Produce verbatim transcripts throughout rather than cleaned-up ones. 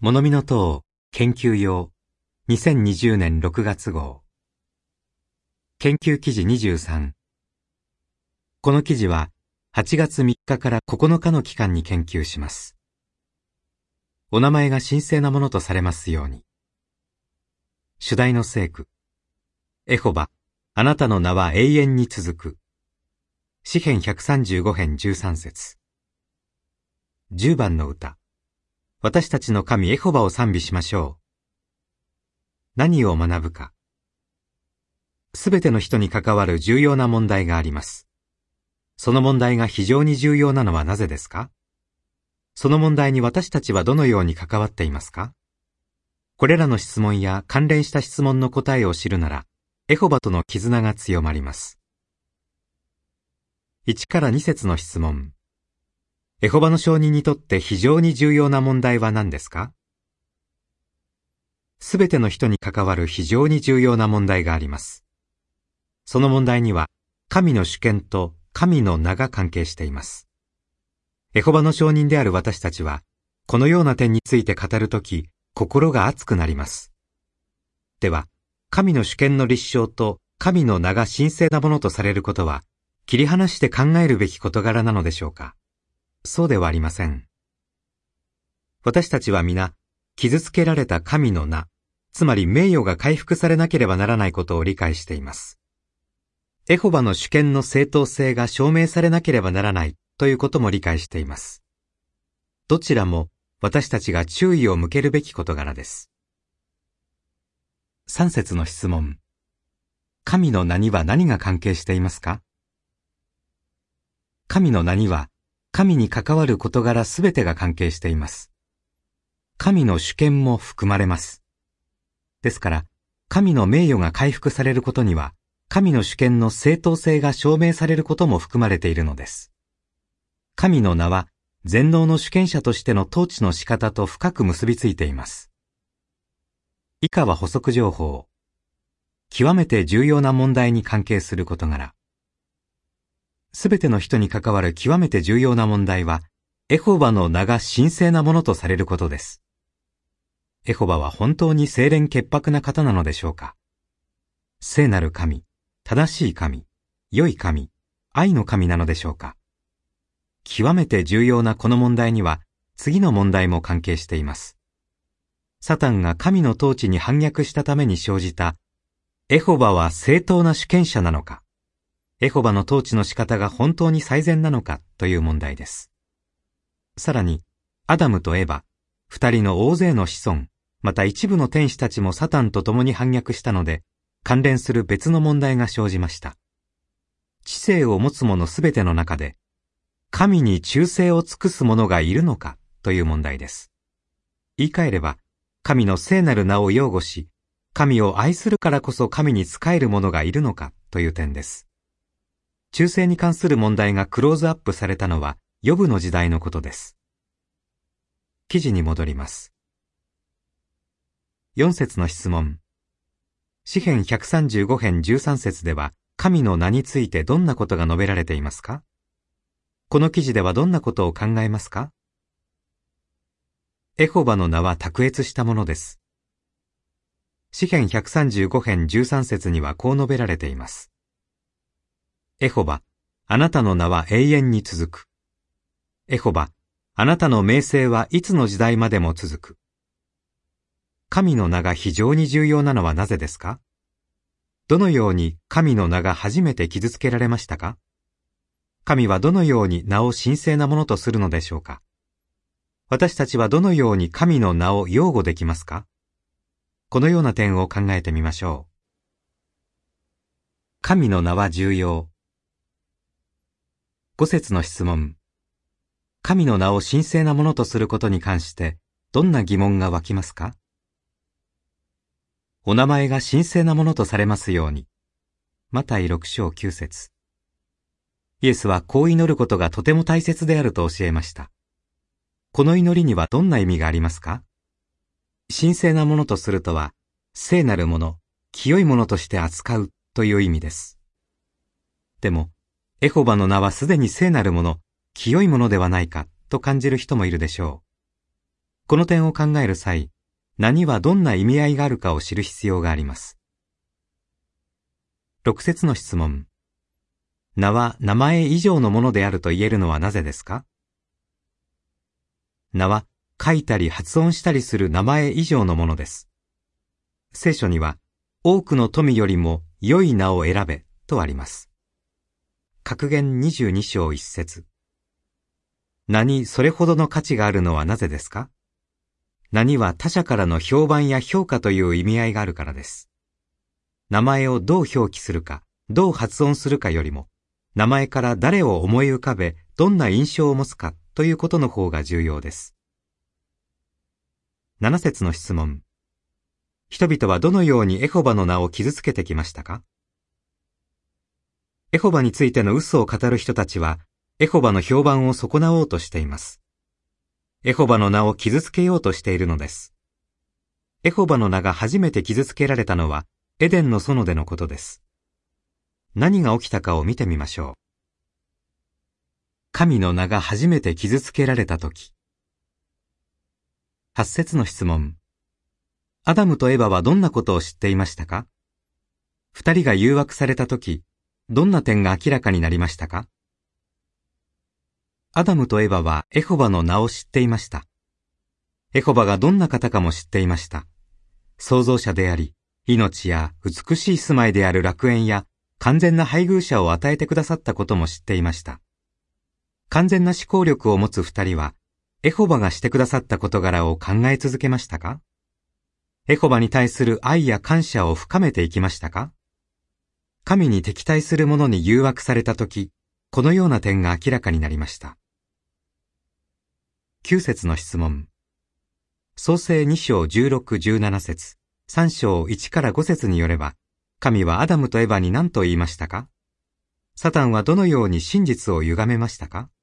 物見の塔研究用にせんにじゅうねんろくがつ号研究記事にじゅうさん。この記事ははちがつみっかからここのかの期間に研究します。お名前が神聖なものとされますように。主題の聖句。エホバ、あなたの名は永遠に続く。詩編ひゃくさんじゅうご編じゅうさん節。じゅうばんの歌。私たちの神エホバを賛美しましょう。何を学ぶか。すべての人に関わる重要な問題があります。その問題が非常に重要なのはなぜですか？その問題に私たちはどのように関わっていますか？これらの質問や関連した質問の答えを知るなら、エホバとの絆が強まります。いちからに節の質問。エホバの証人にとって非常に重要な問題は何ですか？すべての人に関わる非常に重要な問題があります。その問題には、神の主権と神の名が関係しています。エホバの証人である私たちは、このような点について語るとき、心が熱くなります。では、神の主権の立証と神の名が神聖なものとされることは、切り離して考えるべき事柄なのでしょうか？そうではありません。私たちは皆、傷つけられた神の名、つまり名誉が回復されなければならないことを理解しています。エホバの主権の正当性が証明されなければならないということも理解しています。どちらも私たちが注意を向けるべき事柄です。さん節の質問。神の名には何が関係していますか？神の名には、神に関わる事柄すべてが関係しています。神の主権も含まれます。ですから、神の名誉が回復されることには、神の主権の正当性が証明されることも含まれているのです。神の名は、全能の主権者としての統治の仕方と深く結びついています。以下は補足情報。極めて重要な問題に関係する事柄。すべての人に関わる極めて重要な問題は、エホバの名が神聖なものとされることです。エホバは本当に清廉潔白な方なのでしょうか？聖なる神、正しい神、良い神、愛の神なのでしょうか？極めて重要なこの問題には、次の問題も関係しています。サタンが神の統治に反逆したために生じた、エホバは正当な主権者なのか？エホバの統治の仕方が本当に最善なのかという問題です。さらに、アダムとエバ、二人の大勢の子孫、また一部の天使たちもサタンと共に反逆したので、関連する別の問題が生じました。知性を持つ者すべての中で、神に忠誠を尽くす者がいるのかという問題です。言い換えれば、神の聖なる名を擁護し、神を愛するからこそ神に仕える者がいるのかという点です。忠誠に関する問題がクローズアップされたのは、ヨブの時代のことです。記事に戻ります。よん節の質問。詩編ひゃくさんじゅうご編じゅうさん節では、神の名についてどんなことが述べられていますか？この記事ではどんなことを考えますか？エホバの名は卓越したものです。詩編ひゃくさんじゅうご編じゅうさん節にはこう述べられています。エホバ、あなたの名は永遠に続く。エホバ、あなたの名声はいつの時代までも続く。神の名が非常に重要なのはなぜですか？どのように神の名が初めて傷つけられましたか？神はどのように名を神聖なものとするのでしょうか？私たちはどのように神の名を擁護できますか？このような点を考えてみましょう。神の名は重要。ご節の質問。神の名を神聖なものとすることに関して、どんな疑問が湧きますか？お名前が神聖なものとされますように。マタイろく章きゅう節。イエスはこう祈ることがとても大切であると教えました。この祈りにはどんな意味がありますか？神聖なものとするとは、聖なるもの、清いものとして扱うという意味です。でも、エホバの名はすでに聖なるもの、清いものではないかと感じる人もいるでしょう。 この点を考える際、名にはどんな意味合いがあるかを知る必要があります。ろく節の質問。名は名前以上のものであると言えるのはなぜですか？名は書いたり発音したりする名前以上のものです。聖書には、多くの富よりも良い名を選べとあります。格言にじゅうに章いち節。名にそれほどの価値があるのはなぜですか？名には他者からの評判や評価という意味合いがあるからです。名前をどう表記するか、どう発音するかよりも、名前から誰を思い浮かべ、どんな印象を持つかということの方が重要です。なな節の質問。人々はどのようにエホバの名を傷つけてきましたか？エホバについての嘘を語る人たちは、エホバの評判を損なおうとしています。エホバの名を傷つけようとしているのです。エホバの名が初めて傷つけられたのは、エデンの園でのことです。何が起きたかを見てみましょう。神の名が初めて傷つけられたとき。はち節の質問。アダムとエバはどんなことを知っていましたか？二人が誘惑されたとき、どんな点が明らかになりましたか？アダムとエバはエホバの名を知っていました。エホバがどんな方かも知っていました。創造者であり、命や美しい住まいである楽園や完全な配偶者を与えてくださったことも知っていました。完全な思考力を持つ二人は、エホバがしてくださった事柄を考え続けましたか？エホバに対する愛や感謝を深めていきましたか？神に敵対する者に誘惑されたとき、このような点が明らかになりました。きゅう節の質問。創世に章じゅうろく、じゅうなな節、さん章いちからご節によれば、神はアダムとエバに何と言いましたか？サタンはどのように真実を歪めましたか？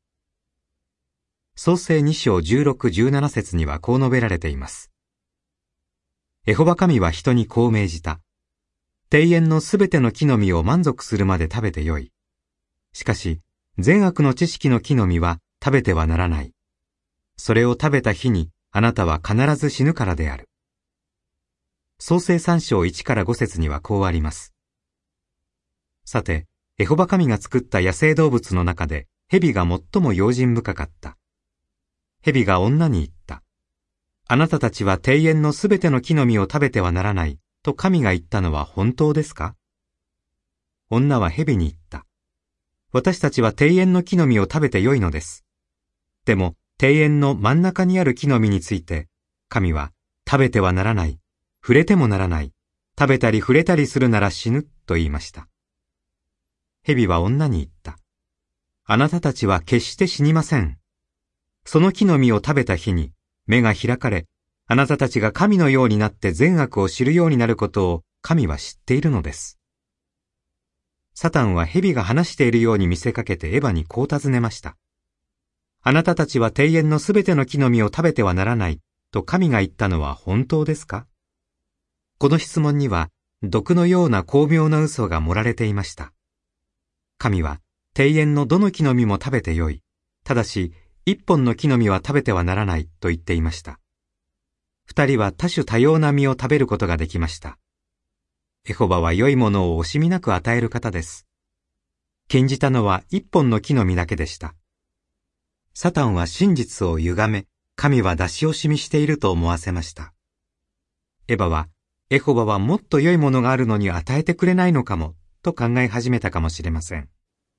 創世に章じゅうろく、じゅうなな節にはこう述べられています。エホバ神は人にこう命じた。庭園のすべての木の実を満足するまで食べてよい。しかし、善悪の知識の木の実は食べてはならない。それを食べた日にあなたは必ず死ぬからである。創世さん章いちからご節にはこうあります。さて、エホバ神が作った野生動物の中で、蛇が最も用心深かった。蛇が女に言った。あなたたちは庭園のすべての木の実を食べてはならない、と神が言ったのは本当ですか？女は蛇に言った。私たちは庭園の木の実を食べてよいのです。でも、庭園の真ん中にある木の実について、神は、食べてはならない、触れてもならない、食べたり触れたりするなら死ぬ、と言いました。蛇は女に言った。あなたたちは決して死にません。その木の実を食べた日に、目が開かれ、あなたたちが神のようになって善悪を知るようになることを神は知っているのです。サタンは蛇が話しているように見せかけてエバにこう尋ねました。あなたたちは庭園のすべての木の実を食べてはならない、と神が言ったのは本当ですか？この質問には、毒のような巧妙な嘘が盛られていました。神は、庭園のどの木の実も食べてよい。ただし、一本の木の実は食べてはならない、と言っていました。二人は多種多様な実を食べることができました。エホバは良いものを惜しみなく与える方です。禁じたのは一本の木の実だけでした。サタンは真実を歪め、神は出し惜しみしていると思わせました。エバは、エホバはもっと良いものがあるのに与えてくれないのかも、と考え始めたかもしれません。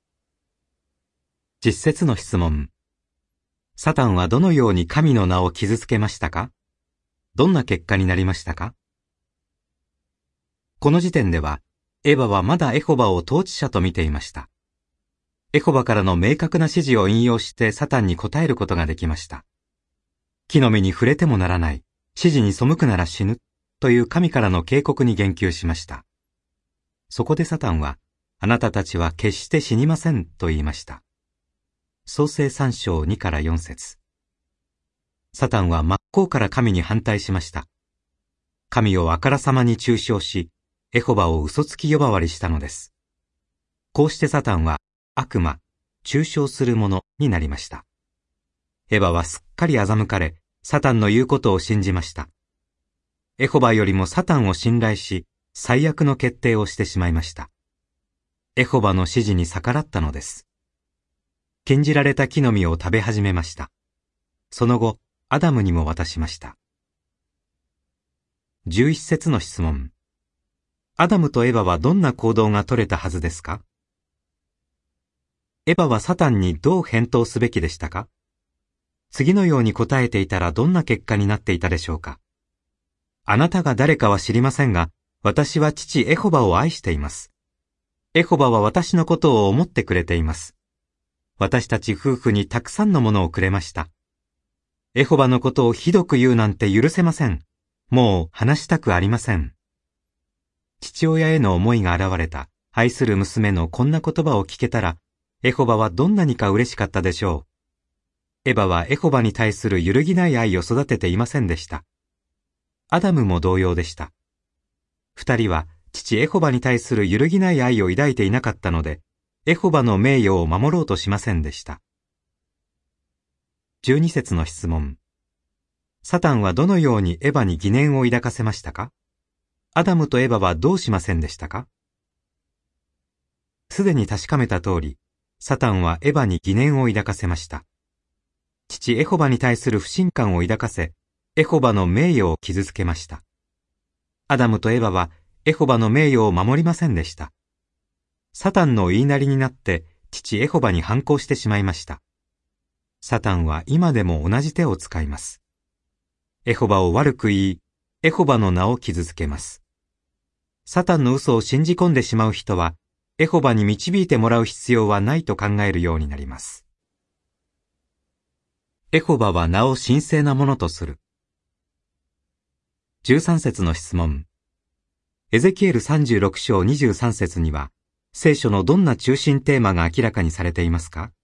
実節の質問。サタンはどのように神の名を傷つけましたか？どんな結果になりましたか？この時点では、エバはまだエホバを統治者と見ていました。エホバからの明確な指示を引用してサタンに答えることができました。木の実に触れてもならない、指示に背くなら死ぬ、という神からの警告に言及しました。そこでサタンは、あなたたちは決して死にません、と言いました。創世さん章にからよん節。サタンは真っ向から神に反対しました。神をあからさまに中傷し、エホバを嘘つき呼ばわりしたのです。こうしてサタンは悪魔、中傷する者になりました。エバはすっかり欺かれ、 サタンの言うことを信じました。エホバよりもサタンを信頼し、最悪の決定をしてしまいました。エホバの指示に逆らったのです。禁じられた木の実を食べ始めました。その後、アダムにも渡しました。じゅういち節の質問。アダムとエバはどんな行動が取れたはずですか？エバはサタンにどう返答すべきでしたか？次のように答えていたらどんな結果になっていたでしょうか？あなたが誰かは知りませんが、私は父エホバを愛しています。エホバは私のことを思ってくれています。私たち夫婦にたくさんのものをくれました。エホバのことをひどく言うなんて許せません。もう話したくありません。父親への思いが現れた愛する娘のこんな言葉を聞けたら、エホバはどんなにか嬉しかったでしょう。エバはエホバに対する揺るぎない愛を育てていませんでした。アダムも同様でした。二人は父エホバに対する揺るぎない愛を抱いていなかったので、エホバの名誉を守ろうとしませんでした。じゅうに節の質問。サタンはどのようにエバに疑念を抱かせましたか？アダムとエバはどうしませんでしたか？すでに確かめた通り、サタンはエバに疑念を抱かせました。父エホバに対する不信感を抱かせ、エホバの名誉を傷つけました。アダムとエバはエホバの名誉を守りませんでした。サタンの言いなりになって父エホバに反抗してしまいました。サタンは今でも同じ手を使います。エホバを悪く言い、エホバの名を傷つけます。サタンの嘘を信じ込んでしまう人は、エホバに導いてもらう必要はないと考えるようになります。エホバは名を神聖なものとする。じゅうさん節の質問。エゼキエルさんじゅうろく章にじゅうさん節には、聖書のどんな中心テーマが明らかにされていますか？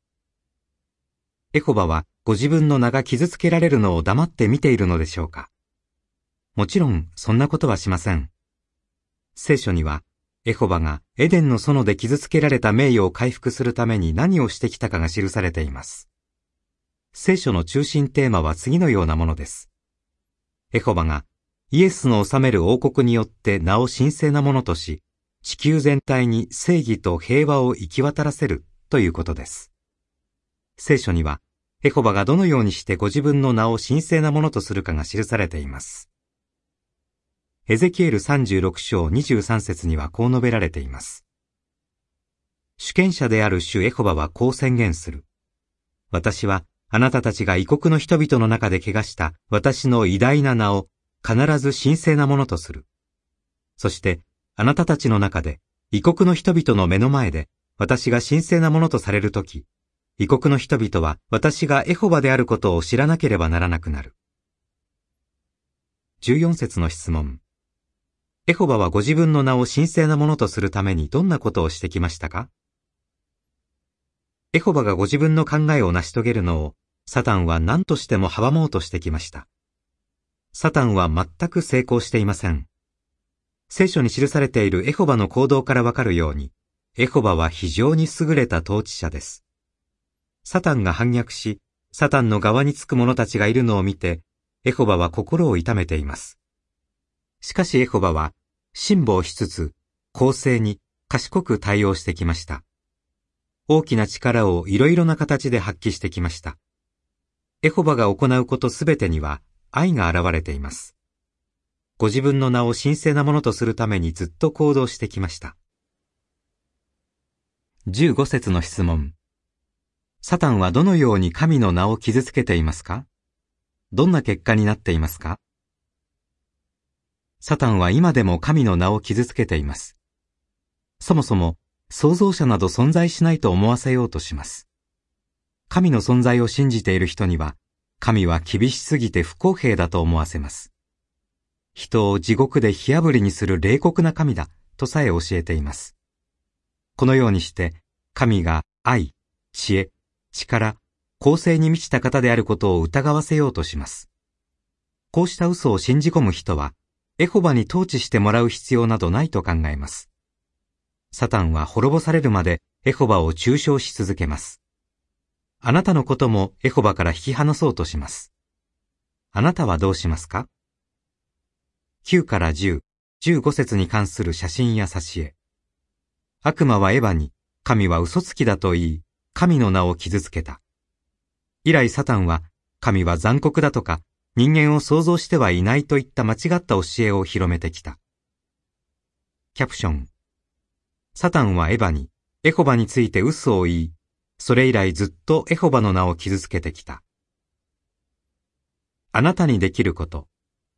エホバはご自分の名が傷つけられるのを黙って見ているのでしょうか？もちろんそんなことはしません。聖書には、エホバがエデンの園で傷つけられた名誉を回復するために何をしてきたかが記されています。聖書の中心テーマは次のようなものです。エホバがイエスの治める王国によって名を神聖なものとし、地球全体に正義と平和を行き渡らせるということです。聖書には、エホバがどのようにしてご自分の名を神聖なものとするかが記されています。エゼキエルさんじゅうろく章にじゅうさん節にはこう述べられています。主権者である主エホバはこう宣言する。私はあなたたちが異国の人々の中で汚した私の偉大な名を必ず神聖なものとする。そしてあなたたちの中で異国の人々の目の前で私が神聖なものとされるとき、異国の人々は私がエホバであることを知らなければならなくなる。じゅうよん節の質問。エホバはご自分の名を神聖なものとするためにどんなことをしてきましたか？エホバがご自分の考えを成し遂げるのを、サタンは何としても阻もうとしてきました。サタンは全く成功していません。聖書に記されているエホバの行動からわかるように、エホバは非常に優れた統治者です。サタンが反逆し、サタンの側につく者たちがいるのを見て、エホバは心を痛めています。しかしエホバは、辛抱しつつ、公正に賢く対応してきました。大きな力をいろいろな形で発揮してきました。エホバが行うことすべてには愛が現れています。ご自分の名を神聖なものとするためにずっと行動してきました。じゅうご節の質問。サタンはどのように神の名を傷つけていますか？どんな結果になっていますか？サタンは今でも神の名を傷つけています。そもそも創造者など存在しないと思わせようとします。神の存在を信じている人には、神は厳しすぎて不公平だと思わせます。人を地獄で火あぶりにする冷酷な神だとさえ教えています。このようにして、神が愛、知恵、力、公正に満ちた方であることを疑わせようとします。こうした嘘を信じ込む人は、エホバに統治してもらう必要などないと考えます。サタンは滅ぼされるまでエホバを中傷し続けます。あなたのこともエホバから引き離そうとします。 あなたはどうしますか？きゅうからじゅう、じゅうご節に関する写真や挿絵。悪魔はエヴァに、神は嘘つきだと言い、神の名を傷つけた。以来サタンは、神は残酷だとか、人間を創造してはいないといった間違った教えを広めてきた。キャプション。サタンはエヴァに、エホバについて嘘を言い、それ以来ずっとエホバの名を傷つけてきた。あなたにできること。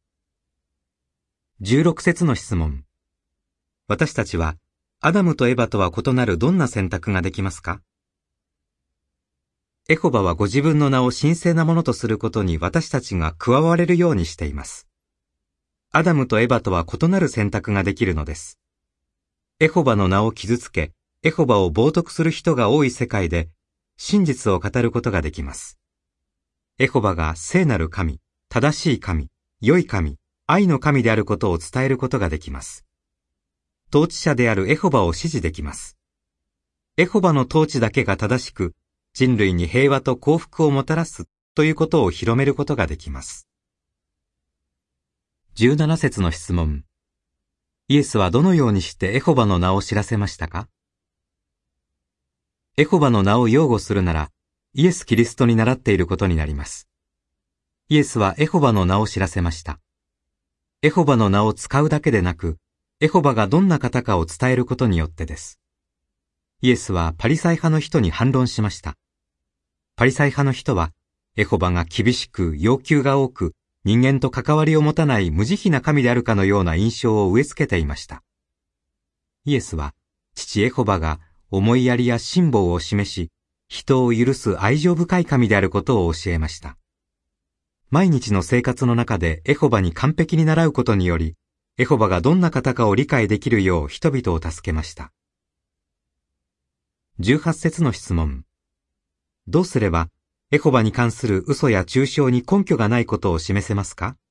じゅうろく節の質問。私たちは、アダムとエバとは異なるどんな選択ができますか？エホバはご自分の名を神聖なものとすることに私たちが加われるようにしています。アダムとエバとは異なる選択ができるのです。エホバの名を傷つけ、エホバを冒涜する人が多い世界で、真実を語ることができます。エホバが聖なる神、正しい神、良い神、愛の神であることを伝えることができます。統治者であるエホバを支持できます。エホバの統治だけが正しく、人類に平和と幸福をもたらすということを広めることができます。じゅうなな節の質問。イエスはどのようにしてエホバの名を知らせましたか？エホバの名を擁護するなら、イエス・キリストに倣っていることになります。イエスはエホバの名を知らせました。エホバの名を使うだけでなく、エホバがどんな方かを伝えることによってです。イエスはパリサイ派の人に反論しました。パリサイ派の人は、エホバが厳しく要求が多く、人間と関わりを持たない無慈悲な神であるかのような印象を植え付けていました。イエスは、父エホバが思いやりや辛抱を示し、人を許す愛情深い神であることを教えました。毎日の生活の中でエホバに完璧に倣うことにより、エホバがどんな方かを理解できるよう人々を助けました。じゅうはち節の質問。どうすれば、エホバに関する嘘や中傷に根拠がないことを示せますか？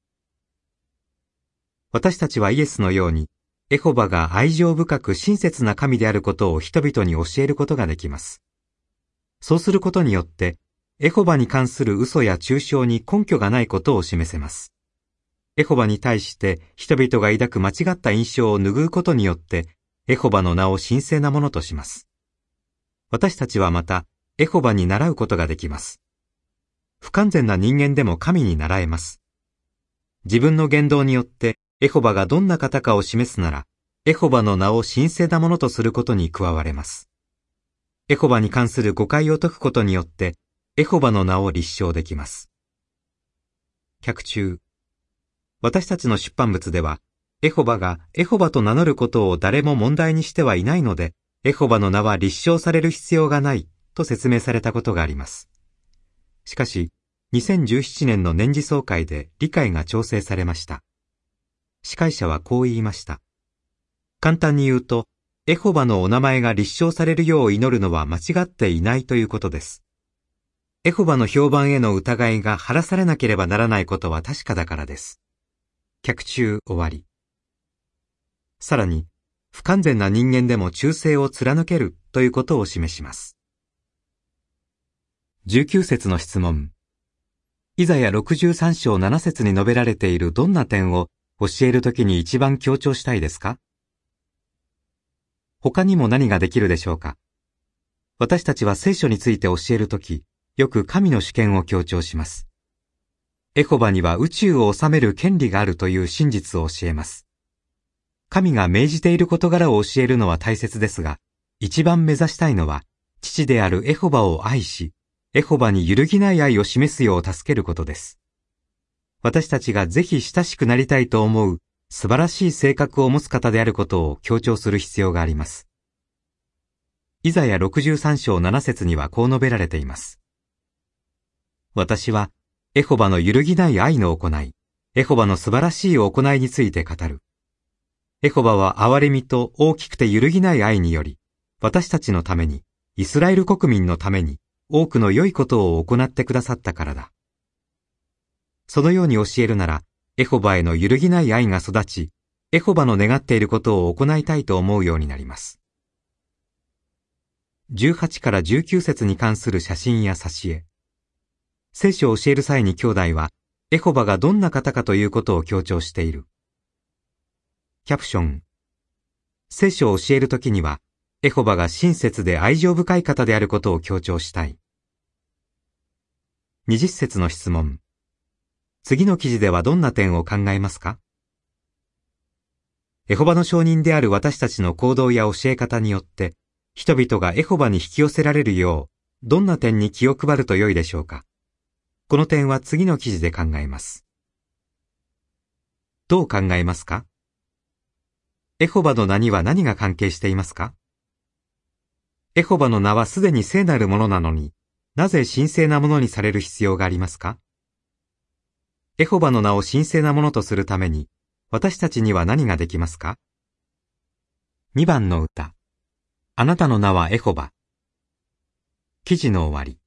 私たちはイエスのように、エホバが愛情深く親切な神であることを人々に教えることができます。そうすることによって、エホバに関する嘘や中傷に根拠がないことを示せます。エホバに対して人々が抱く間違った印象を拭うことによって、エホバの名を神聖なものとします。私たちはまた、エホバに倣うことができます。不完全な人間でも神に倣えます。自分の言動によって、エホバがどんな方かを示すなら、エホバの名を神聖なものとすることに加われます。エホバに関する誤解を解くことによって、エホバの名を立証できます。脚注。私たちの出版物では、エホバがエホバと名乗ることを誰も問題にしてはいないので、エホバの名は立証される必要がないと説明されたことがあります。しかし、にせんじゅうななねんの年次総会で理解が調整されました。司会者はこう言いました。簡単に言うと、エホバのお名前が立証されるよう祈るのは間違っていないということです。エホバの評判への疑いが晴らされなければならないことは確かだからです。脚注終わり。さらに、不完全な人間でも忠誠を貫けるということを示します。じゅうきゅう節の質問。イザヤろくじゅうさん章なな節に述べられているどんな点を教えるときに一番強調したいですか？他にも何ができるでしょうか？私たちは聖書について教えるとき、よく神の主権を強調します。エホバには宇宙を治める権利があるという真実を教えます。神が命じている事柄を教えるのは大切ですが、一番目指したいのは、父であるエホバを愛し、エホバに揺るぎない愛を示すよう助けることです。私たちがぜひ親しくなりたいと思う素晴らしい性格を持つ方であることを強調する必要があります。イザヤろくじゅうさん章なな節にはこう述べられています。私は、エホバの揺るぎない愛の行い、エホバの素晴らしい行いについて語る。エホバは憐れみと大きくて揺るぎない愛により、私たちのために、イスラエル国民のために、多くの良いことを行ってくださったからだ。そのように教えるなら、エホバへの揺るぎない愛が育ち、エホバの願っていることを行いたいと思うようになります。じゅうはちからじゅうきゅう節に関する写真や挿絵。聖書を教える際に兄弟は、 エホバがどんな方かということを強調している。キャプション。聖書を教えるときには、エホバが親切で愛情深い方であることを強調したい。二十節の質問。次の記事ではどんな点を考えますか？エホバの証人である私たちの行動や教え方によって、人々がエホバに引き寄せられるよう、どんな点に気を配ると良いでしょうか？この点は次の記事で考えます。どう考えますか？エホバの名には何が関係していますか？エホバの名はすでに聖なるものなのに、なぜ神聖なものにされる必要がありますか？エホバの名を神聖なものとするために、私たちには何ができますか？にばんの歌。あなたの名はエホバ。記事の終わり。